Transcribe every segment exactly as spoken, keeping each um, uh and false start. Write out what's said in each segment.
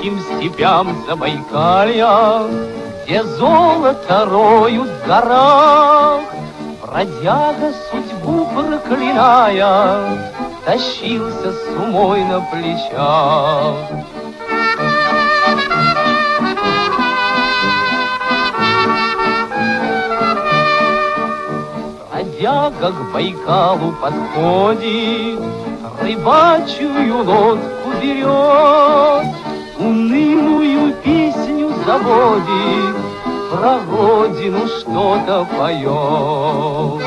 диким степям Забайкалья, где золото роют в горах, бродяга, судьбу проклиная, тащился с умой на плечах. Бродяга к Байкалу подходит, рыбачью лодку берет, унылую песню заводит, про родину что-то поет.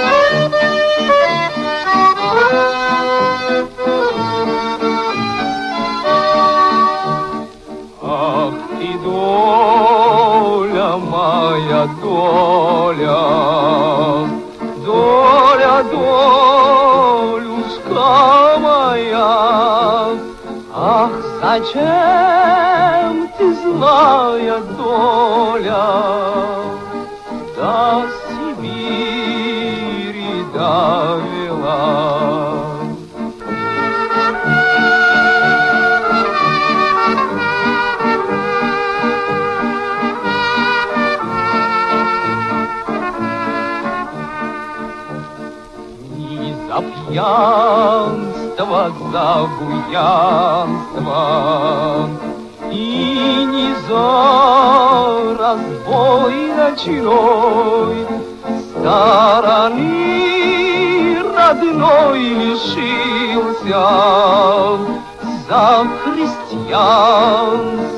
Ах ты, доля моя, доля, доля, долюшка моя, ах, зачем ты, злая доля, до Сибири довела? За пьянство, за буянство и не за разбой ночной стороны родной лишился, за христианство